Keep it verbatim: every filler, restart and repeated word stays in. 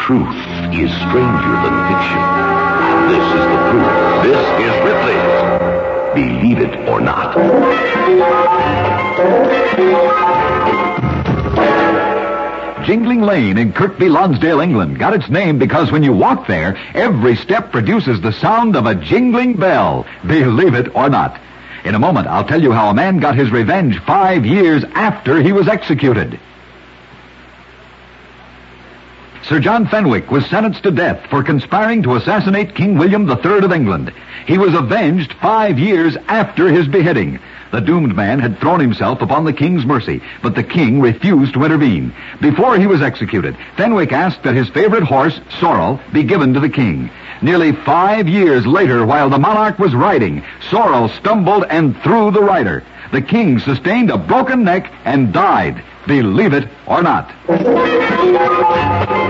Truth is stranger than fiction. And this is the proof. This is Ripley's Believe It or Not. Jingling Lane in Kirkby, Lonsdale, England got its name because when you walk there, every step produces the sound of a jingling bell. Believe it or not. In a moment, I'll tell you how a man got his revenge five years after he was executed. Sir John Fenwick was sentenced to death for conspiring to assassinate King William the Third of England. He was avenged five years after his beheading. The doomed man had thrown himself upon the king's mercy, but the king refused to intervene. Before he was executed, Fenwick asked that his favorite horse, Sorrel, be given to the king. Nearly five years later, while the monarch was riding, Sorrel stumbled and threw the rider. The king sustained a broken neck and died. Believe it or not.